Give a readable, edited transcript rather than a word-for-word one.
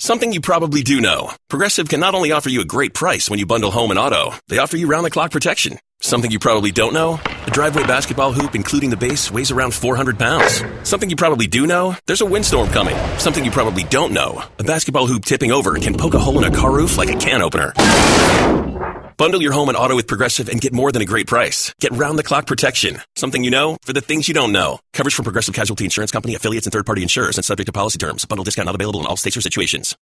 Something you probably do know. Progressive can not only offer you a great price when you bundle home and auto, they offer you round-the-clock protection. Something you probably don't know? A driveway basketball hoop, including the base, weighs around 400 pounds. Something you probably do know? There's a windstorm coming. Something you probably don't know? A basketball hoop tipping over can poke a hole in a car roof like a can opener. Bundle your home and auto with Progressive and get more than a great price. Get round-the-clock protection. Something you know for the things you don't know. Coverage from Progressive Casualty Insurance Company, affiliates, and third-party insurers and subject to policy terms. Bundle discount not available in all states or situations.